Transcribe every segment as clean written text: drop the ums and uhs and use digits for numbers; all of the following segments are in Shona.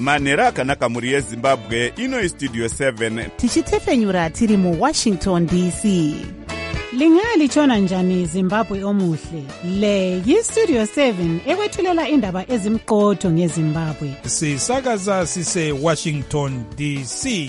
manhero akanaka mhuri yezimbabwe. Ino Studio 7 tichitefenyura tiri muWashington DC. Lingalitshona njani Zimbabwe omuhle? Le yiStudio 7 ekwethulela indaba ezimqotho ngeZimbabwe. Sisakaza sise Washington DC.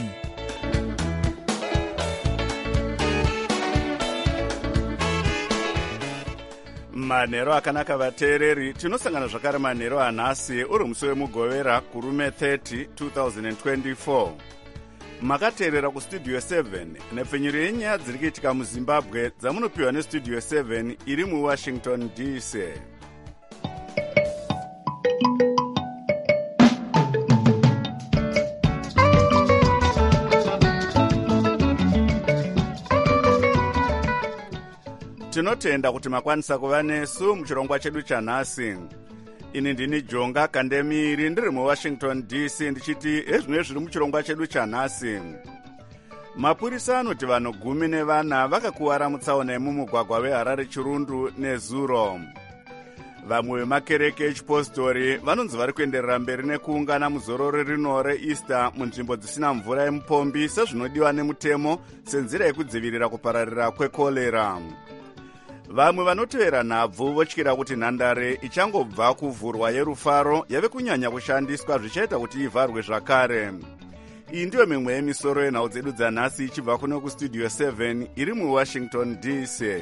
manhero akanaka vateereri, tinosangana zvakare manhero anhasi uri musi wemugovera kurume 30 2024. Makateerera kuStudio 7 nepfenyuro yenyaya dziri kuitika muZimbabwe dzamunopiwa neStudio 7 iri muWashington DC. Tinotenda kuti makwanisa kuva nesu muchirongwa chedu chanhasi. Ini ndini Jonga Kandemiri ndiri muWashington DC ndichiti ezvino zviri muchirongwa chedu chanhasi. Mapurisa anoti vanhu 14 vakakuwara mutsaona yemumugwagwa weHarare Chirundu neZuro. Vamwe vemakereke echipostori vanonzi vari kuenderera mberi nekuungana muzororo rino reEaster munzvimbo dzisina mvura yemupombi sezvinodiwa nemutemo senzira yekudzivirira kupararira kwekorera. Vamwe vanotevera nhabvu votyira kuti nhandare ichangobva kuvhurwa yerufaro yave kunyanya kushandiswa zvichaita kuti ivharwe zvakare. Iyi ndiyo mimwe yemisoro yenhau dzedu dzanhasi ichibva kuno kuStudio 7 iri muWashington DC.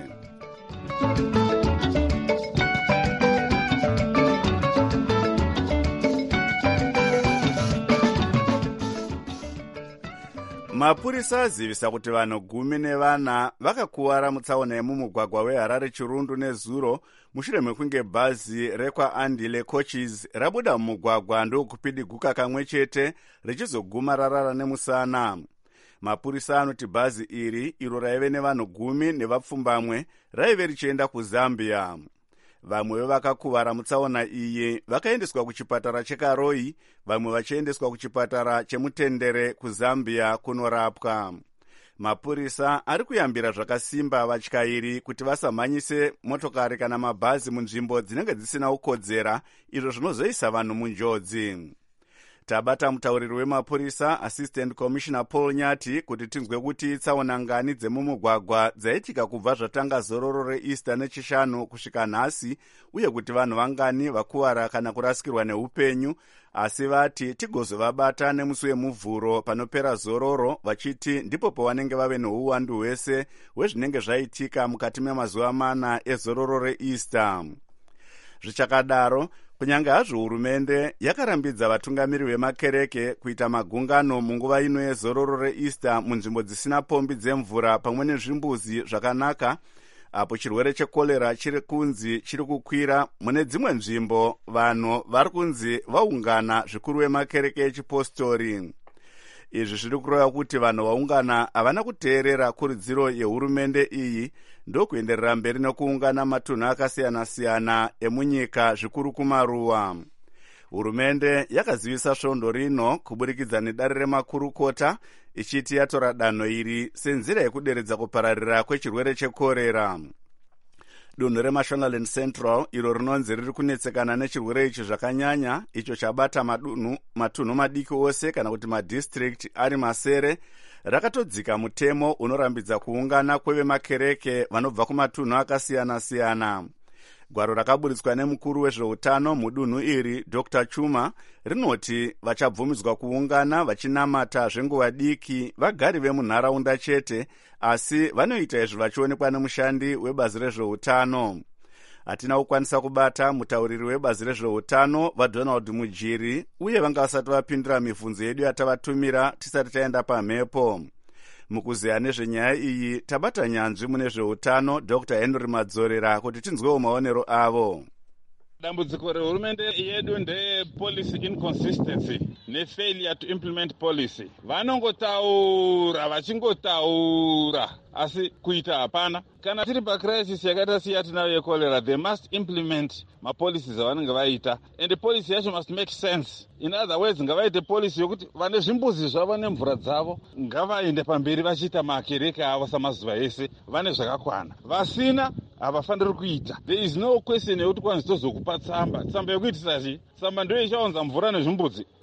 Mapurisa azivisa kuti vanhu 14 vakakuwara mutsaona yemumugwagwa weHarare Chirundu neZuro mushure mekunge bhazi rekwaAndile Coaches rabuda mumugwagwa ndokupidiguka kamwe chete richizoguma rarara nemusana. Mapurisa anoti bhazi iri iro raive nevanhu 10 nevapfumbamwe raive richienda kuZambia. Vamwe vakakuwara mutsaona iyi vakaendeswa kuchipatara cheKaroi, vamwe vachiendeswa kuchipatara cheMutendere kuZambia kunorapwa. Mapurisa ari kuyambira zvakasimba vatyairi kuti vasamhanyise motokari kana mabhazi munzvimbo dzinenge dzisina kukodzera, izvo zvinozoisa vanhu munjodzi. Tabata mutauriri wemapurisa Assistant Commissioner Paul Nyati kuti tinzwe kuti tsaona ngani dzemumugwagwa dzaitika kubva zvatanga zororo reEaster nechishanu kusvika nhasi, uye kuti vanhu vangani vakuwara kana kurasikirwa neupenyu, asi vati tigozovabata nemusi wemuvhuro panopera zororo, vachiti ndipo pavanenge vave nouwandu hwese hwezvinenge zvaitika mukati memazuva 4 ezororo reEaster. Zvichakadaro, kunyange hazvo hurumende yakarambidza vatungamiri vemakereke kuita magungano munguva ino yezororo reEaster munzvimbo dzisina pombi dzemvura pamwe nezvimbuzi zvakanaka, apo chirwere chekorera chiri kunzi chiri kukwira mune dzimwe nzvimbo, vanhu vari kunzi vaungana zvikuru vemakereke echipostori. Izvi zviri kureva kuti vanhu vaungana havana kuteerera kurudziro yehurumende iyi, ndokuenderera mberi nekuungana matunhu akasiyana-siyana emunyika zvikuru kumaruwa. Hurumende yakazivisa svondo rino kuburikidza nedare remakurukota ichiti yatora danho iri senzira yekuderedza kupararira kwechirwere chekorera. Dunhu reMashonaland Central iro rinonzi riri kunetsekana nechirwere ichi zvakanyanya, icho chabata matunhu madiki ose kana kuti madistrict ari masere, rakatodzika mutemo unorambidza kuungana kwevemakereke vanobva kumatunhu akasiyana-siyana. Gwaro rakaburitswa nemukuru wezveutano mudunhu iri Dr. Chuma rinoti vachabvumidzwa kuungana vachinamata zvenguva diki vagari vemunharaunda chete, asi vanoita izvi vachionekwa nemushandi webazi rezveutano. Hatina kukwanisa kubata mutauriri webazi rezveutano vaDonald Mujiri, uye vanga vasati vapindura mibvunzo yedu yatavatumira tisati taenda pamhepo. Mukuziya nezvenyaya iyi tabata nyanzvi mune zveutano Dr. Henry Madzorera kuti tinzwewo maonero avo. Dambudziko rehurumende yedu ndepolicy inconsistency nefailure to implement policy. Vanongotaura vachingotaura asi kuita hapana. Kana tiri pacrisis yakaita seyatinayo yekorera, they must implement mapolicies avanenge vaita, and the policy yacho must make sense. In other words, ngavaite policy yokuti vane zvimbuzi zvavo nemvura dzavo ngavaende pamberi vachiita makereke avo samazuva ese, vane zvakakwana. Vasina havafaniri kuita. There is no question yekuti kwanzi tozokupa tsamba yekuitisa chi? Tsamba ndoyo ichaunza mvura nezvimbuzi.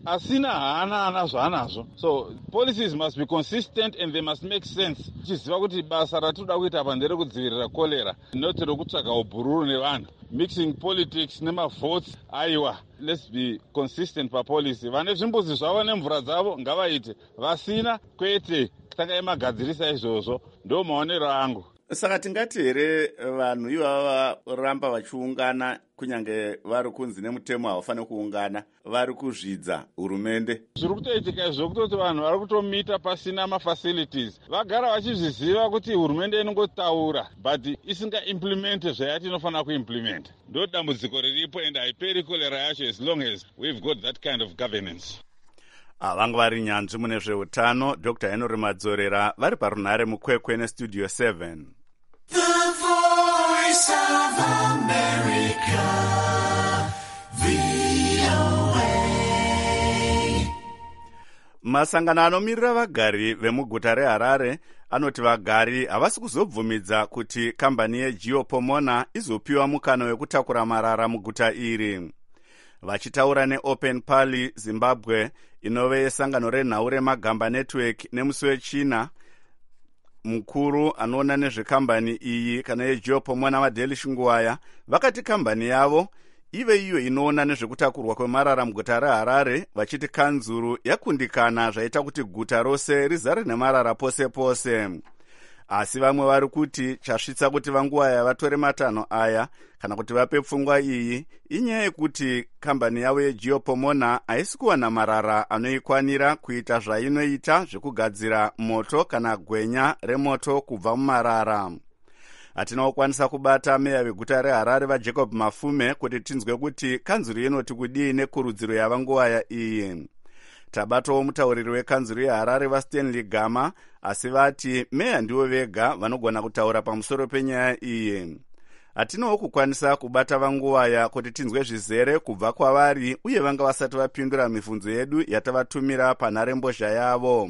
asina haana zvaanazvo. So policies must be consistent and they must make sense. Tichiziva kuti basa ratinoda kuita apa nderekudzivirira kolera, not rekutsvaga ubhururu nevanhu. Mixing politics nemavotes, aiwa, let's be consistent papolicy. Vane zvimbuzi zvavo nemvura dzavo ngavaite, vasina kwete takaimagadzirisa izvozvo. Ndo maonero angu. Saka tingati here vanhu ivava varamba vachiungana kunyange vari kunzi nemutemo havafaniri kuungana, vari kuzvidza hurumende. Zviri kutoitika izvo kutoti vanhu vari kutomita pasina mafacilities. Vagara vachizviziva kuti hurumende inongotaura but isinga-implemente zvayati inofanira kuimplementa. Ndo dambudziko riripo and haiperi kolera yacho as long as we've got that kind of governance. Vanga vari nyanzvi mune zveutano Dr. Henry Madzorera vari parunhare mukwekwe nestudio 7. The Voice of America, VOA. Masangano anomirira vagari vemuguta reHarare anoti vagari havasi kuzobvumidza kuti kambani yeGeopomona izopiwa mukana wekutakura marara muguta iri. Vachitaura neOpen Pali Zimbabwe inove yesangano renhau remagamba network nemusi wechina, mukuru anoona nezvekambani iyi kana yeGeopomona Madeli Shingwaya vakati kambani yavo ive iyo inoona nezvekutakurwa kwemarara muguta reHarare, vachiti kanzuru yakundikana zvaita kuti guta rose rizare nemarara pose pose. Asi vamwe vari kuti chasvitsa kuti Vangwaya vatore matanho aya kana kuti vape pfungwa iyi inyaya yekuti kambani yavo yeGeopomona haisi kuwana marara anoikwanira kuita zvainoita zvekugadzira moto kana gwenya remoto kubva mumarara. Hatina kukwanisa kubata meya veguta reHarare vaJacob Mafume kuti tinzwe kuti kanzuru inoti kudii nekurudziro yaVangwaya iyi. Tabatawo mutauriri wekanzuru yeHarare vaStanley Gama, asi vati meya ndivo vega vanogona kutaura pamusoro penyaya iyi. Hatinawo kukwanisa kubata Vangwaya kuti tinzwe zvizere kubva kwavari uye vanga vasati vapindura mibvunzo yedu yatavatumira panharembozha yavo.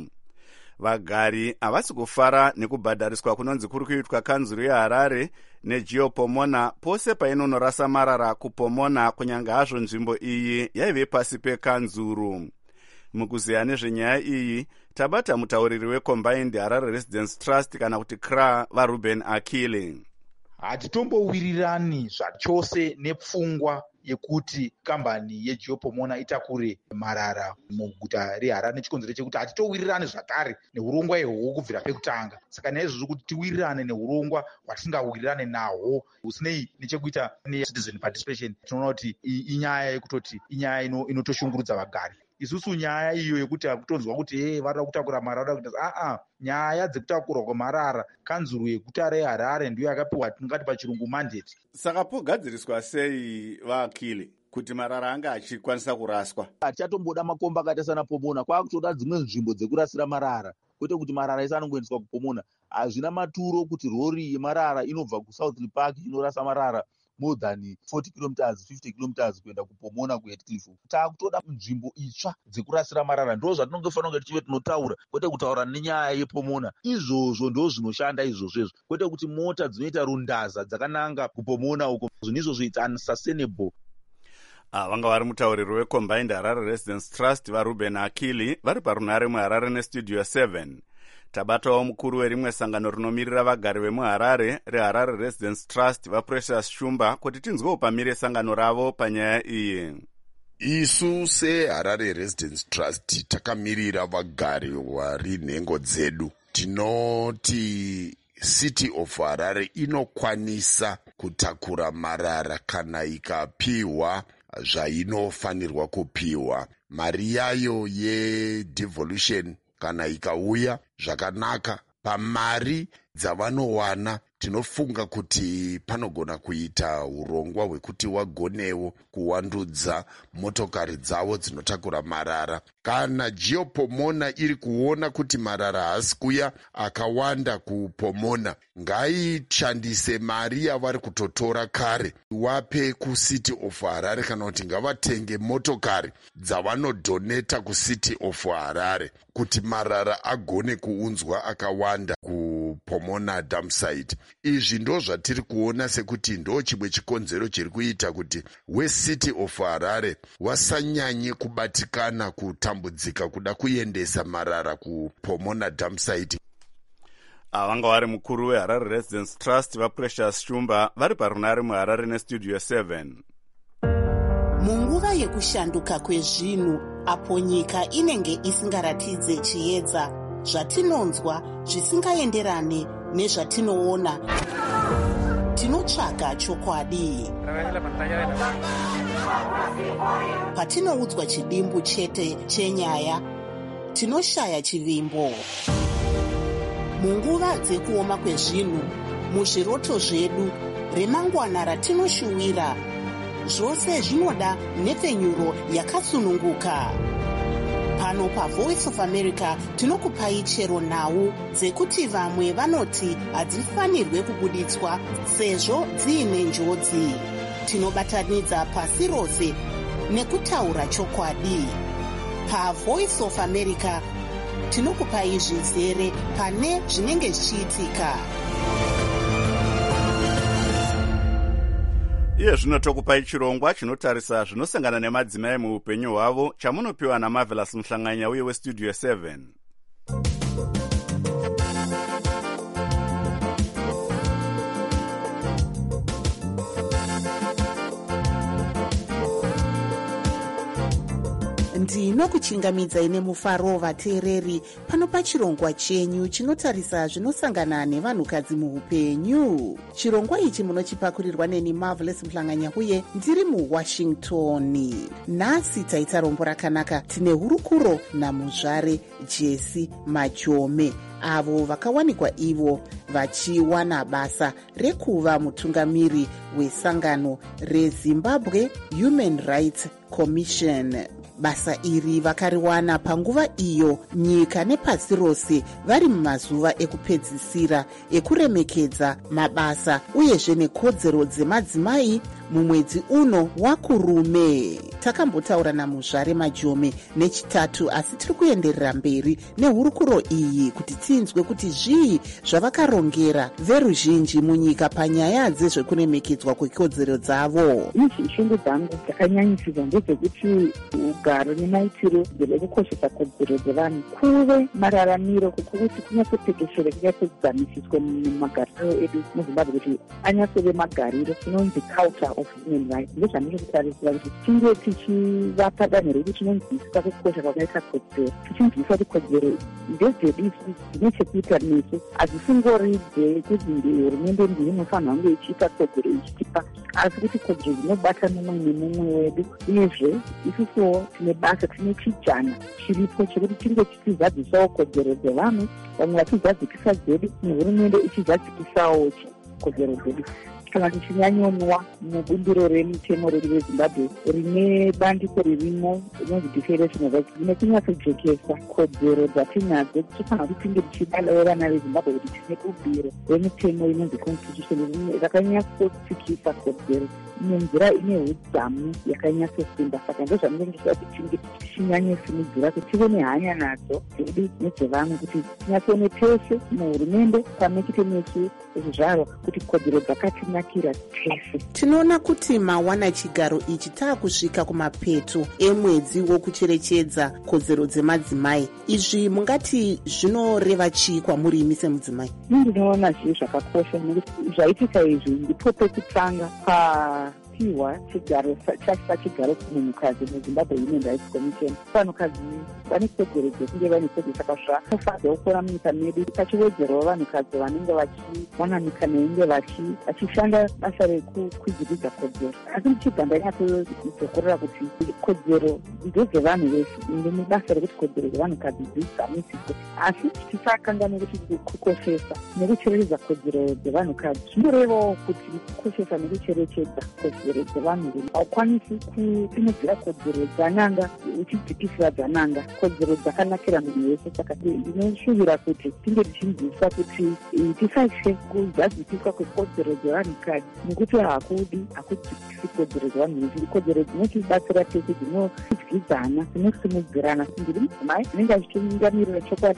Vagari havasi kufara nekubhadhariswa kunonzi kuri kuitwa kanzuru yeHarare neGeopomona pose painonorasa marara kuPomona, kunyange hazvo nzvimbo iyi yaive pasi pekanzuru. Mukuziya nezvenyaya iyi tabata mutauriri weCombined Harare Residence Trust kana kuti CRA vaRuben Akile. Hatitombowirirani zvachose nepfungwa yekuti kambani yeGeopomona itakure marara muguta reHarare nechikonzero chekuti hatitowirirani zvakare neurongwa ihwohwo kubvira pekutanga. Saka naizvozvo kuti tiwirirane neurongwa hwatingawirirane nahwo husinei nechekuita necitizen participation, tinoona kuti inyaya yekutoti inyaya inotoshungurudza vagari. Isusu nyaya iyo yekuti akutonzwa kuti varada kutakura marara kuti nyaya dzekutakurwa kwemarara kanzuru yeguta reHarare ndiyo yakapiwa tingati pachirungu mandate. Saka pogadziriswa sei vaAkile kuti marara anga achikwanisa kuraswa? Hatichatomboda makomba akaita sana Pomona, kwakutoda dzimwe nzvimbo dzekurasira marara, kwete kuti marara ese anongoendeswa kuPomona. Hazvina maturo kuti rori yemarara inobva kuSouth Park inorasa marara more than 40 kilometers 50 kilometers kuenda kuPomona kuHeathcliff. Takutoda nzvimbo itsva dzekurasira marara, ndo zvatinongofanira kunge tichive tinotaura, kwete kutaura nenyaya yePomona. Izvozvo ndo zvinoshanda izvozvo, kwete kuti mota dzinoita rundaza dzakananga kuPomona uko, zvinhu izvozvo it's unsustainable. Vanga vari mutauriri weCombined Harare Residence Trust vaRuben Akile vari parunhare muHarare nestudio 7. Tabatawo mukuru werimwe sangano rinomirira vagari vemuHarare reHarare Residence Trust vaPrecious Shumba kuti tinzwewo pamire sangano ravo panyaya iyi. Isu seHarare Residence Trust takamirira vagari vari nhengo dzedu. Tinoti City of Harare inokwanisa kutakura marara kana ikapiwa zvainofanirwa kupiwa. Mari yayo yedevolution kana ikauya zvakanaka, pamari dzavanowana tinofunga kuti panogona kuita urongwa hwekuti wagonewo kuwandudza motokari dzavo dzinotakura marara. Kana Geopomona iri kuona kuti marara haasi kuya akawanda kuPomona, ngaishandise mari yavari kutotora kare wape kuCity of Harare, kana kuti ngavatenge motokari dzavanodhoneta kuCity of Harare kuti marara agone kuunzwa akawanda kuPomona. Pomona dam site. Izvi ndo zvatiri kuona sekuti ndo chimwe chikonzero chiri kuita kuti West City of Harare wasanyanye kubatikana kutambudzika kuda kuendesa marara kuPomona dam site. Vanga vari mukuru weHarare Residence Trust vaPrecious Shumba vari parunare muHarare nestudio 7. Munguva yekushanduka kwezvinhu apo nyika inenge isingaratidze chiedza, zvatinonzwa zvisingaenderane nezvatinoona, tinotsvaga chokwadi. Patinoudzwa chidimbu chete chenyaya, tinoshaya chivimbo. Munguva dzekuoma kwezvinhu, muzviroto zvedu, remangwana ratinoshuwira, zvose zvinoda nhepfenyuro yakatsununguka. Pano paVoice of America tinokupai chero nhau dzekuti vamwe vanoti hadzifanirwe kubuditswa sezvo dziine njodzi. Tinobatanidza pasi rose nekutaura chokwadi. PaVoice of America tinokupai zvizere pane zvinenge zvichiitika. Iye zvino tokupai chirongwa chinotarisa zvinosangana nemadzimai muupenyu hwavo chamunopiwa naMarvelous Muhlanganya uye westudio 7. Ndinokuchingamidzai nemufaro vateereri pano pachirongwa chenyu chinotarisa zvinosangana nevanhukadzi muupenyu. Chirongwa ichi munochipakurirwa neni Marvelous Muhlanganya uye ndiri muWashington. Nhasi taita rombo rakanaka, tine hurukuro namuzvare Jesse Majome, avo vakawanikwa ivo vachiwana basa rekuva mutungamiri wesangano reZimbabwe Human Rights Commission. Basa iri vakariwana panguva iyo nyika nepasi rose vari mumazuva ekupedzisira ekuremekedza mabasa uyezve nekodzero dzemadzimai mumwedzi uno wakurume. Takambotaura namuzvare Majome nechitatu, asi tiri kuenderera mberi nehurukuro iyi kuti tinzwe kuti zvii zvavakarongera veruzhinji munyika panyaya dzezvekuremekedzwa kwekodzero dzavo. Shungu dzangu dzakanyanyisisa ndedzekuti ugaro nemaitiro dzekukoshesa kodzero dzevanhu kuve mararamiro kuti kunyatsotekeshere kunyatsodzamisiswe mumagariro edu muZimbabwe kuti anyatsove magariro inonzi culture of human rights. Ndezvandinotarisira kuti tinge tichivapa danho redu tinonzwisisa kukosha kwakaita kodzero, tichinzwisisa kuti kodzero ndedzedu dzine chekuita nesu, hadzisingori dzekuti hurumende ndiyo inofanira kunge ichiita kodzero ichitipa, asi kuti kodzero dzinobata mumwe nemumwe wedu. Uyezve isusuwo tine basa, tine chijana chiripo chekuti tinge tichizadzisawo kodzero dzevanhu, vamwe vachizadzikisa dzedu nehurumende ichizadzikisawo kodzero dzedu. Kana tichinyanyonwa mubumbiro remutemo redu reZimbabwe rine bandiko ririmo rinonzi Declaration of Rights rinotinyatsojekesa kodzero dzatinadzo, tichifanira kuti tinge tichidalawo vana veZimbabwe kuti tine bumbiro remutemo inonzi Constitution rakanyatsotsikisa kodzero nenzira ine udzamu yakanyatsosimba. Saka ndozvandinongisa kuti tinge tichinyanyosimudzira kuti tive nehanya nadzo dzedu nedzevamwe, kuti tinyatsone tese muhurumende pamwe chete nesu zvizvarwa kuti kodzero dzakatinakira tese. Tinoona kuti mawana chigaro ichi taakusvika kumapeto emwedzi wokucherechedza kodzero dzemadzimai. Izvi mungati zvinoreva chii kwamuri imi semudzimai? Ndinoona zviri zvakakosha nekuti zvaitika izvi ndipo pekutanga piwa chigaro chachigaro kumunhukadzi muZimbabwe Human Rights Commission. Vanhukadzi vane kodzero dzekunge vane kodzero, saka zvanofanirwa kukora munyika medu pachiwedzerawo vanhukadzi vanenge vachiwana nyika neinge vachishanda basa rekukwidziridza kodzero. Asi ndichibva ndanyatsozokorera kuti kodzero ndedzevanhu vese, ndine basa rekuti kodzero dzevanhukadzi dzidzamisiswe, asi tisakanganwe kuti kukoshesa nekucherechedza kodzero dzevanhukadzi zvinorevawo kuti kukoshesa nekucherechedza kodzero dzevanhu haukwanisi kusimudzira kodzero dzananga uchidzikisira dzananga, kodzero dzakanakira munhu wese. Saka ndinoshuvira kuti tinge tichinzwisisa kuti tisatye kuzadzisiswa kwekodzero dzevanhukadzi, nekuti hakudzikisi kodzero dzevanhu vese. Kodzero dzinotibatsira tese, dzinodyidzana, dzinosimudzirana. Ndiri mudzimai anenge achitungamirira chokwadi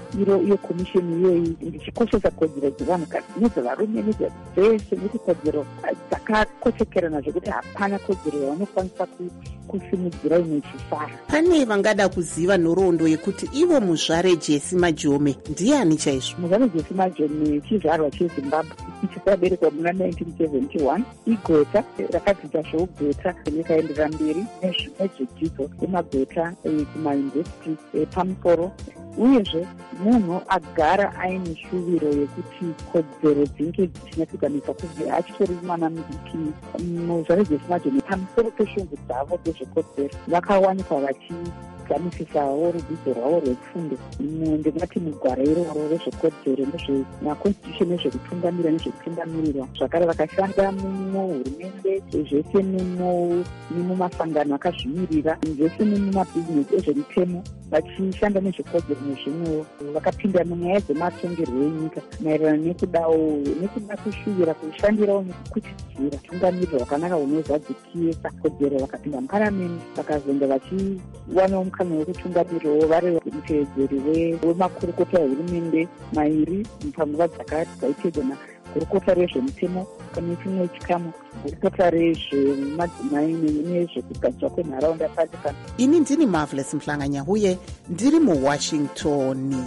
iyo komisheni iyoyi ndichikoshesa kodzero dzevanhukadzi nedzevarume nedzese netikodzero dzakakochekerana zvekuti hapana kodzero yaunokwanisa kusimudzira imwe chifara. Pane vangada kuziva nhoroondo yekuti ivo muzvare Jesse Majome ndiani chaizvo? Muzvare Jesse Majome chizvarwa cheZimbabwe chakaberekwa muna 1971. igota rakadzidza zveugota rikaendera mberi nezvedzidzo yemagota kumayunivhesiti pamusoro, uyezve munhu agara aine shuviro yekuti kodzero dzinge dzichinyatsoganisa kunge achitori mwana mudiki. Muzvare Jesse Majome pamusoro peshungu dzavo dzezvekodzero vakawanikwa vachiganisisawo rudzidzo rwavo rwefundo ndingati mugwara iroro rezvekodzero nezvemaconstitution nezvekutungamira nezvekutungamirirwa. Zvakare vakashanda muhurumende zvese nemumasangano akazvimirira zvese nemumabhizinesi ezvemitemo vachishanda nezvekodzero nezvimwewo. Vakapinda munyaya dzematongerwo enyika maererano nekuda kushuvira kushandirawo nekukutidzira tungamiriro hwakanaka hunozadzikisa kodzero. Vakapinda muparamende vakazonda vachiwanawo mukana wekutungamirirawo vari mutevedzeri wemakurukota ehurumende mairi panguva dzaitedza gurukota rezvemitemo pane chimwe chikamu, gurukota rezvemadzimai nezvekugadzirwa kwenharaunda pasi pano. Ini ndini Marvelous Mhlanganyahuye ndiri muWashington.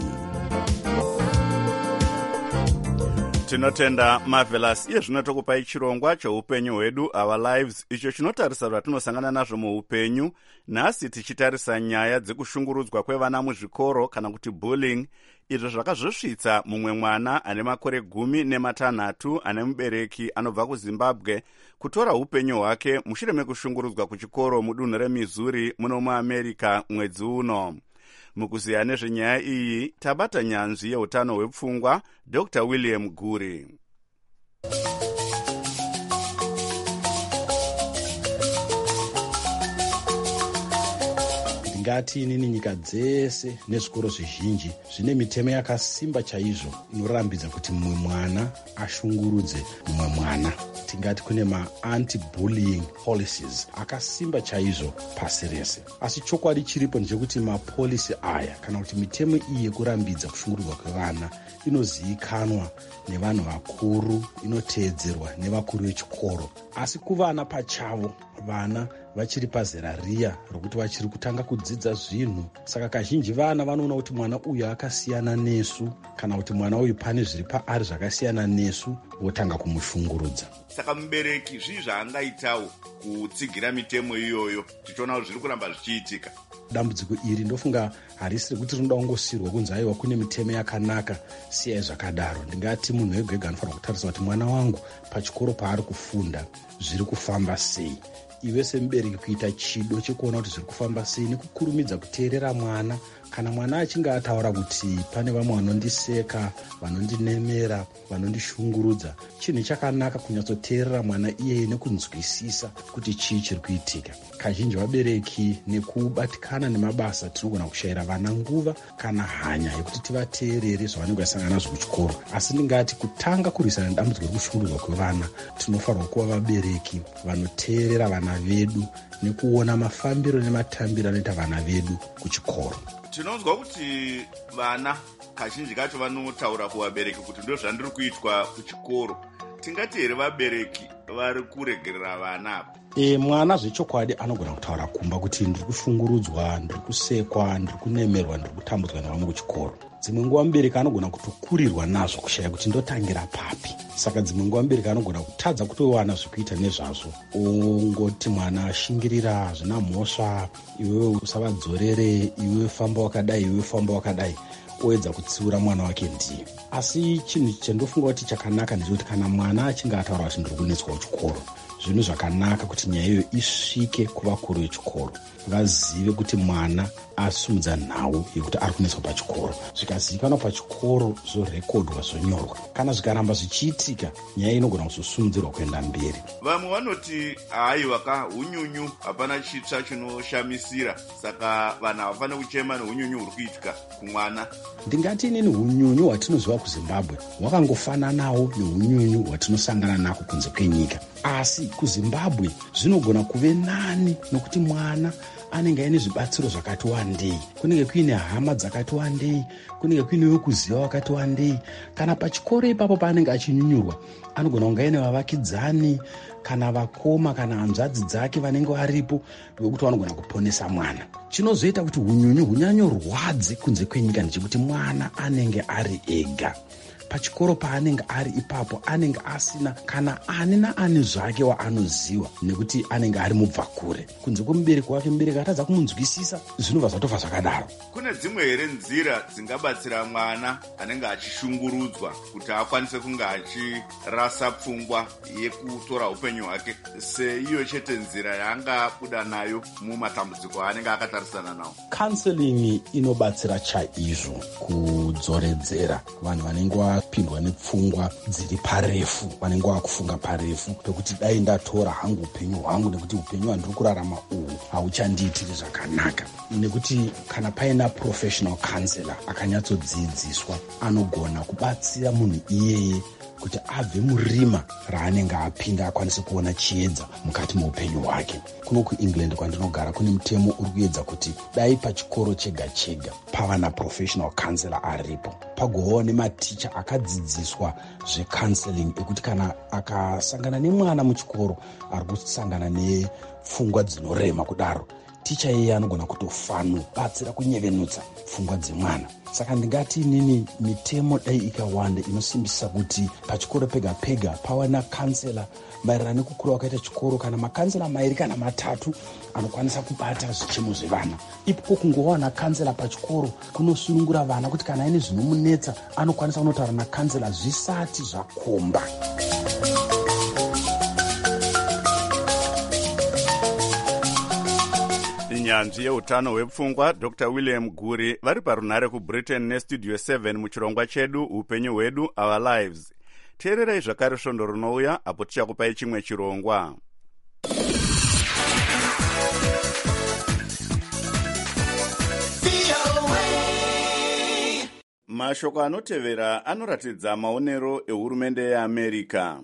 Tinotenda Marvelous. Iye zvino tokupai chirongwa cheupenyu hwedu, Our Lives, icho chinotarisa zvatinosangana nazvo muupenyu. Nhasi tichitarisa nyaya dzekushungurudzwa kwevana muzvikoro kana kuti bullying. Izvo zvakazosvitsa mumwe mwana ane makore 16 ane mubereki anobva kuZimbabwe kutora upenyu hwake mushure mekushungurudzwa kuchikoro mudunhu reMissouri muno muAmerica mwedzi uno. Mukuziya nezvenyaya iyi tabata nyanzvi yeutano hwepfungwa Dr. William Guri. Ngati inini nyika dzese nezvikoro zvizhinji zvine mitemo yakasimba chaizvo inorambidza kuti mumwe mwana ashungurudze mumwe mwana. Tingati kune ma-anti-bullying policies akasimba chaizvo pasi rese. Asi chokwadi chiripo ndechekuti mapolisi aya kana kuti mitemo iyi yekurambidza kushungurudzwa kwevana inozivikanwa nevanhu vakuru, inoteedzerwa nevakuru vechikoro. Asi kuvana pachavo, vana vachiri pazera riya rokuti vachiri kutanga kudzidza zvinhu. Saka kazhinji vana vanoona kuti mwana uyu akasiyana nesu kana kuti mwana uyu pane zviri paari zvakasiyana nesu, votanga kumushungurudza. Saka mubereki zvii zvaangaitawo kutsigira mitemo iyoyo tichiona kuti zviri kuramba zvichiitika? Dambudziko iri ndofunga harisiri kuti rinoda kungosirwa kunzi aiwa kune mitemo yakanaka siyai zvakadaro. Ndingati munhu wega anofanira kutarisa kuti mwana wangu pachikoro paari kufunda zviri kufamba sei. Iwe semubereki kuita chido chekuona kuti zviri kufamba sei nekukurumidza kuteerera mwana. Kana mwana achinge ataura kuti pane vamwe vanondiseka, vanondinemera, vanondishungurudza, chinhu chakanaka kunyatsoteerera mwana iyeye nekunzwisisa kuti chii chiri kuitika. Kazhinji vabereki nekubatikana nemabasa tinogona kushayira vana nguva kana hanya yekuti tivateerere zvavanenge vasangana nazvo kuchikoro. Asi ndingati kutanga kurwisana nedambudziko rekushungurudzwa kwevana tinofanirwa kuva vabereki vanoteerera vana vedu nekuona mafambiro nematambiro anoita vana vedu kuchikoro. Tinonzwa kuti vana kazhinji kacho vanotaura kuvabereki kuti ndo zvandiri kuitwa kuchikoro. Tingati here vabereki vari kuregerera vana apa? Mwana zvechokwadi anogona kutaura kumba kuti ndiri kushungurudzwa, ndiri kusekwa, ndiri kunemerwa, ndiri kutambudzwa nevamwe kuchikoro. Dzimwe nguva mubereki anogona kutokurirwa nazvo kushaya kuti ndotangira papi. Saka dzimwe nguva mubereki anogona kutadza kutowana zvekuita nezvazvo. Ongoti mwana ashingirira, hazvina mhosva, iwewe usavadzorere, iwewe famba wakadai, iwewe famba wakadai. Oedza kutsiura mwana wake ndiye. Asi chinhu chandofunga kuti chakanaka ndechekuti kana mwana achinge ataura kuti ndiri kunetswa kuchikoro, zvinhu zvakanaka kuti nyaya iyo isvike kuvakuru vechikoro, vazive kuti mwana asumudza nhau yekuti ari kunetswa pachikoro. Zvikazivikanwa pachikoro, zvorekodwa, zvonyorwa. Kana zvikaramba zvichiitika, nyaya inogona kuzosumudzirwa kuenda mberi. Vamwe vanoti haiwa unyunyu hapana chitsva chinoshamisira, saka vanhu havafane kuchema neunyunyu huri kuitika kumwana. Ndingati inini unyunyu hwatinoziva kuZimbabwe hwakangofananawo neunyunyu hwatinosangana nako kunze kwenyika. Asi kuZimbabwe zvinogona kuve nani nokuti mwana anenge aine zvibatsiro zvakati wandei, kunenge kuine hama dzakati wandei, kunenge kuine wekuziva wakati wandei. Kana pachikoro ipapo paanenge achinyunyurwa, anogona kunge aine vavakidzani kana vakoma kana hanzvadzi dzake vanenge varipo vekuti vanogona kuponesa mwana. Chinozoita kuti unyunyu hunyanyorwadze kunze kwenyika ndechekuti mwana anenge ari ega. Pachikoro paanenge ari ipapo anenge asina kana ani naani zvake waanoziva, nekuti anenge ari mubvakure kunze kwemubereki wake. Mubereki atadza kumunzwisisa, zvinobva zvatofa zvakadaro. Kune dzimwe here nzira dzingabatsira mwana anenge achishungurudzwa kuti akwanise kunge achirasa pfungwa yekutora upenyu hwake, seiyo chete nzira yaangabuda nayo mumatambudziko aanenge akatarisana nawo? Counseling inobatsira chaizvo kudzoredzera vanhu vanenge vapindwa nepfungwa dziri parefu, vanenge vakufunga parefu pekuti dai ndatora hangu upenyu hwangu, nekuti upenyu hwandiri kurarama uhu hauchandiitiri zvakanaka. Nekuti kana paina professional counselor akanyatsodzidziswa, anogona kubatsira munhu iyeye kuti abve murima raanenge apinda akwanise kuona chiedza mukati meupenyu hwake. Kuno kuEngland kwandinogara kune mutemo uri kuedza kuti dai pachikoro chega chega pava naprofessional counselor aripo, pagovawo nematicha akadzidziswa zvecounseling, ekuti kana akasangana nemwana muchikoro ari kusangana nepfungwa dzinorema kudaro, ticha yeye anogona kutobatsira kunyevenutsa pfungwa dzemwana. Saka ndingati inini mitemo dai ikawanda inosimbisa kuti pachikoro pega pega pava nakansela maererano nekukura wakaita chikoro, kana makansela mairi kana matatu anokwanisa kubata zvichemo zvevana. Ipo kungowa nakansela pachikoro kunosunungura vana kuti kana aine zvinomunetsa anokwanisa kunotaura nakansela zvisati zvakomba. Nyanzvi yeutano hwepfungwa Dr. William Guri vari parunhare kuBritain nestudio 7 muchirongwa chedu upenyu hwedu, Our Lives. Teererai zvakare svondo rinouya apo tichakupai chimwe chirongwa. Mashoko anotevera anoratidza maonero ehurumende yeAmerica.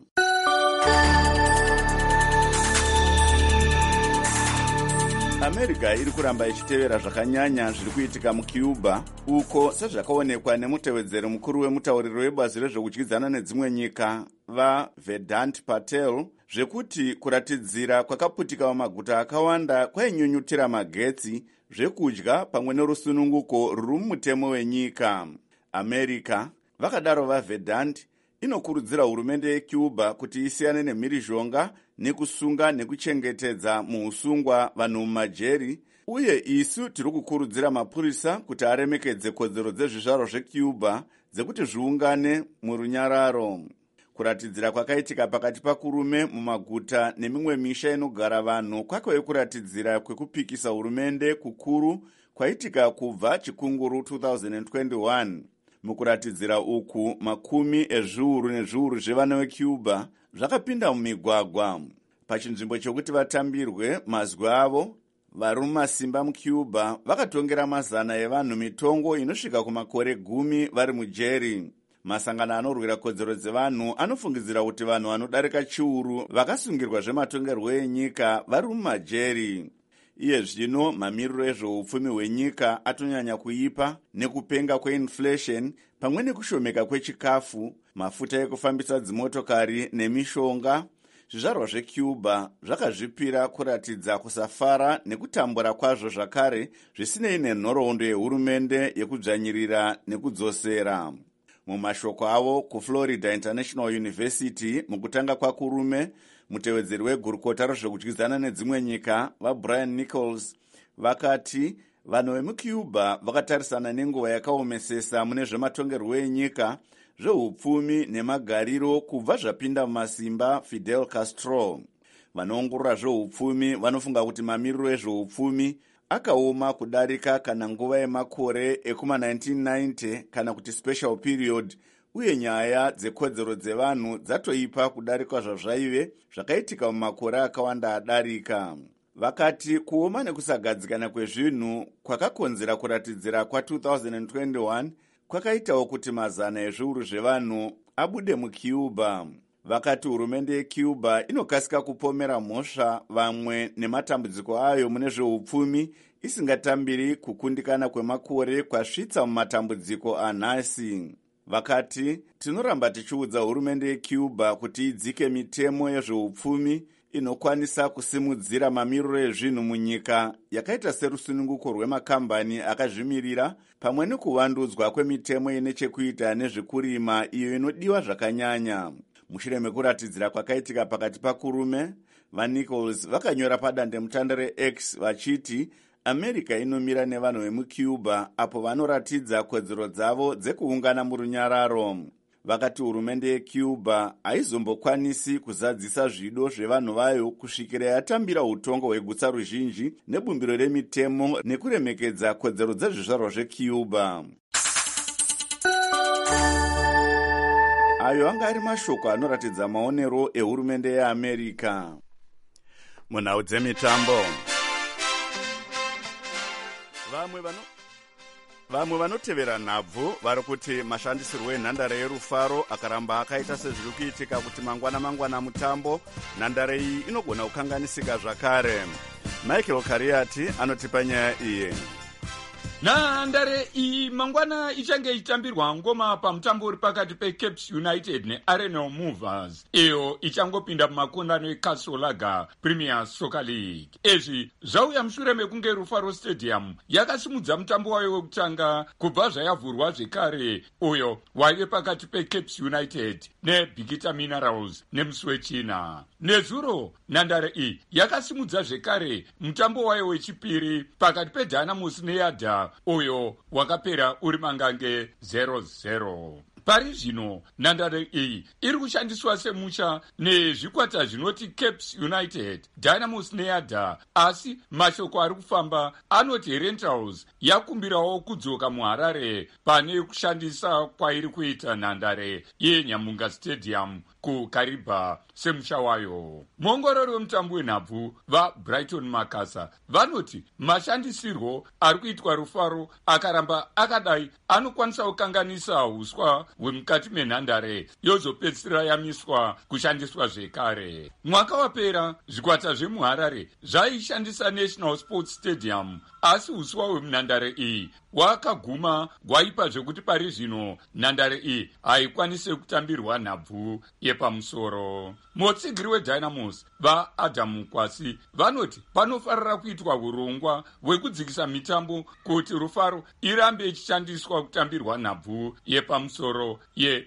America iri kuramba ichitevera zvakanyanya zviri kuitika muCuba, uko sezvakaonekwa nemutevedzeri mukuru wemutauriro webazi rezvekudyidzana nedzimwe nyika vaVedant Patel, zvekuti kuratidzira kwakaputika mumaguta akawanda kwainyunyutira magetsi, zvekudya pamwe nerusununguko ruri mumutemo wenyika. America, vakadaro vaVedant, inokurudzira hurumende yeCuba kuti isiyane nemhirizhonga nekusunga nekuchengetedza muusungwa vanhu mumajeri, uye isu tiri kukurudzira mapurisa kuti aremekedze kodzero dzezvizvarwa zveCuba dzekuti zviungane murunyararo. Kuratidzira kwakaitika pakati pakurume mumaguta nemimwe misha inogara vanhu kwakauye kuratidzira kwekupikisa hurumende kukuru kwaitika kubva chikunguru 2021. Mukuratidzira uku, makumi ezviuru nezviuru zvevana veCuba zvakapinda mumigwagwa. Pachinzvimbo chokuti vatambirwe mazwi avo, vari mumasimba muCuba vakatongera mazana evanhu mitongo inosvika kumakore 10 vari mujeri. Masangano anorwira kodzero dzevanhu anofungidzira kuti vanhu vanodarika chiuru vakasungirwa zvematongerwo enyika vari mumajeri. Iye zvino mamiriro ezveupfumi hwenyika atonyanya kuipa nekupenga kweinflation pamwe nekushomeka kwechikafu, mafuta ekufambisa dzimotokari nemishonga. Zvizvarwa zveCuba zvakazvipira kuratidza kusafara nekutambura kwazvo zvakare zvisinei nenhoroondo yehurumende yekudzvanyirira nekudzosera. Mumashoko avo kuFlorida International University mukutanga kwakurume, mutevedzeri wegurukota rezvekudyidzana nedzimwe nyika vaBrian Nichols vakati vanhu vemuCuba vakatarisana nenguva yakaomesesa mune zvematongerwo enyika, zveupfumi nemagariro kubva zvapinda mumasimba Fidel Castro. Vanoongorora zveupfumi vanofunga kuti mamiriro ezveupfumi akaoma kudarika kana nguva yemakore ekuma1990 kana kuti special period, uye nyaya dzekodzero dzevanhu dzatoipa kudarika zvazvaive zvakaitika mumakore akawanda adarika. Vakati kuoma nekusagadzikana kwezvinhu kwakakonzera kuratidzira kwa2021 kwakaitawo kuti mazana ezviuru zvevanhu abude muCuba. vakati hurumende yecuba inokasika kupomera mhosva vamwe nematambudziko ayo mune zveupfumi isingatambiri kukundikana kwemakore kwasvitsa mumatambudziko anhasi. Vakati tinoramba tichiudza hurumende yecuba kuti idzike mitemo yezveupfumi inokwanisa kusimudzira mamiriro ezvinhu munyika yakaita serusununguko rwemakambani akazvimirira pamwe nekuvandudzwa kwemitemo ine chekuita nezvekurima iyo inodiwa zvakanyanya. Mushure mekuratidzira kwakaitika pakati pakurume, vaNichols vakanyora padandemutande reX vachiti America inomira nevanhu vemucuba apo vanoratidza kodzero dzavo dzekuungana murunyararo. Vakati hurumende yecuba haizombokwanisi kuzadzisa zvido zvevanhu vayo kusvikira yatambira utongo hwegutsa ruzhinji nebumbiro remitemo nekuremekedza kodzero dzezvizvarwa zvecuba. Ayo anga ari mashoko anoratidza maonero ehurumende yeAmerica. Munhau dzemitambo, vamwe vanotevera nhabvu vari kuti mashandisirwo enhandare yerufaro akaramba akaita sezviri kuitika kuti mangwana mutambo, nhandare iyi inogona kukanganisika zvakare. Michael Kariati anotipa nyaya iyi. Nhandare iyi mangwana ichange ichitambirwa ngoma pamutambo uri pakati peCapes United neArenal Movers, iyo ichangopinda mumakundano eCasolaga Premier Soccer League. Izvi zvauya mushure mekunge Rufaro Stadium yakasimudza mutambo wayo wekutanga kubva zvayavhurwa zvekare, uyo waive pakati peCapes United neBigita Minerals nemusi wechina. Nezuro nhandare iyi yakasimudza zvekare mutambo wayo wechipiri pakati peDynamos neYada, uyo wakapera uri mangange 0-0. Pari zvino nhandare iyi iri kushandiswa semusha nezvikwata zvinoti Capes United, Dynamos neYada, asi mashoko ari kufamba anoti Rentals yakumbirawo kudzoka muHarare pane kushandisa kwairi kuita nhandare yeNyamunga Stadium kuKariba semusha wayo. Muongorori wemutambo wenhabvu vaBrighton Makasa vanoti mashandisirwo ari kuitwa Rufaro akaramba akadai anokwanisa kukanganisa huswa hwemukati menhandare yozopedzisira yamiswa kushandiswa zvekare. Mwaka wapera zvikwata zvemuHarare zvaishandisa National Sports Stadium, asi huswa hwemunhandare iyi hwakaguma hwaipa zvekuti pari zvino nhandare iyi haikwanise kutambirwa nhabvu yepamusoro. Mutsigiri weDynamos vaAdam Kwasi vanoti panofarira kuitwa urongwa hwekudzikisa mitambo kuti Rufaro irambe ichishandiswa kutambirwa nhabvu yepamusoro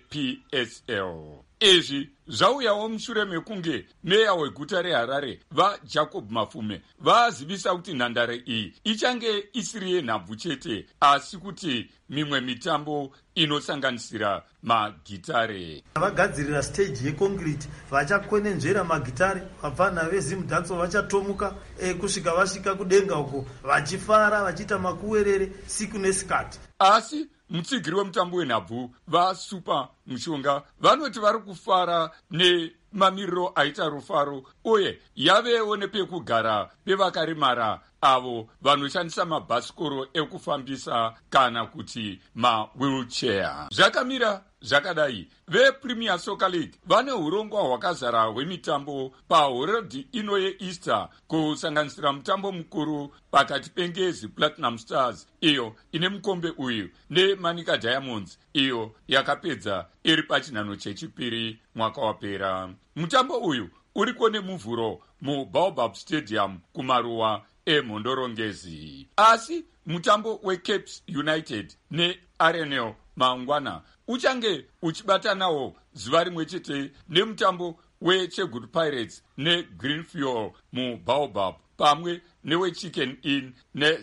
yePSL. Izvi zvauyawo mushure mekunge meya weguta reHarare vaJacob Mafume vazivisa kuti nhandare iyi ichange isiri yenhabvu chete, asi kuti mimwe mitambo inosanganisira magitare. Vagadzirira stage yeconcrete, vachakwenenzvera magitare, vabvana vezimudhatso vachatomuka kusvika vasvika kudenga uko vachifara vachiita makuwerere siku nesikati. Asi mutsigiri wemutambo wenhabvu vaSuper Mushonga vanoti vari kufara nemamiriro aita Rufaro, uye yavewo nepekugara pevakaremara avo vanoshandisa mabhasikoro ekufambisa kana kuti mawheelchair. Zvakamira zvakadai, vePremier Soccer League vane urongwa hwakazara hwemitambo pahorodhi ino yeEaster, kusanganisira mutambo mukuru pakati peNgezi Platinum Stars iyo ine mukombe uyu neManika Diamonds iyo yakapedza iri pachinhano chechipiri mwaka wapera. Mutambo uyu uriko nemuvhuro muBaobab Stadium kumaruwa eMhondorongezi. Asi mutambo weCapes United neArenal mangwana uchange uchibatanawo zuva rimwe chete nemutambo weChegutu Pirates neGreen Fuel muBaobab, pamwe neweChicken Inn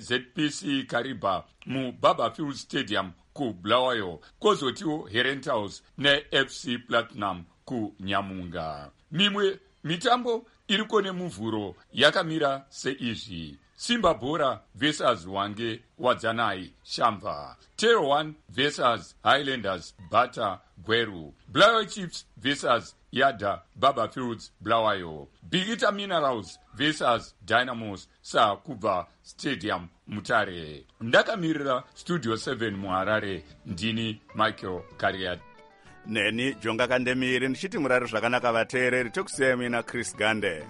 neZPC Kariba muBarberfield Stadium kuBulawayo, kozotiwo Herentals neFC Platinum kuNyamunga. Mimwe mitambo iriko nemuvhuro yakamira seizvi: Simba Bora vs Wange Wadzanai Shamva, Tail 1 vs Highlanders Bata Gweru, Bulawayo Chiefs vs Yada Barberfields Bulawayo, Bigita Minerals vs Dynamos Sakubva Stadium Mutare. Ndakamirira Studio 7 muHarare, ndini Michael Kariat. neni Jonga Kandemiri ndichiti murari zvakanaka vateereri. Tokusiyai mina Chris Gande.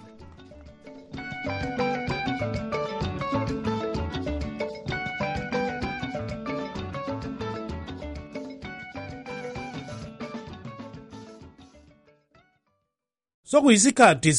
Sokuyisikhathi